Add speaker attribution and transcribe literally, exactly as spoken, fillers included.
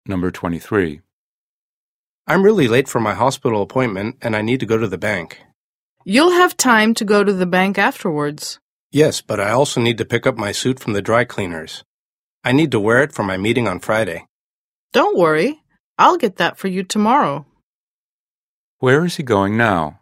Speaker 1: Number twenty-three.
Speaker 2: I'm really late for my hospital appointment and I need to go to the bank.
Speaker 3: You'll have time to go to the bank afterwards.
Speaker 2: Yes, but I also need to pick up my suit from the dry cleaners. I need to wear it for my meeting on Friday.
Speaker 3: Don't worry. I'll get that for you tomorrow.
Speaker 1: Where is he going now?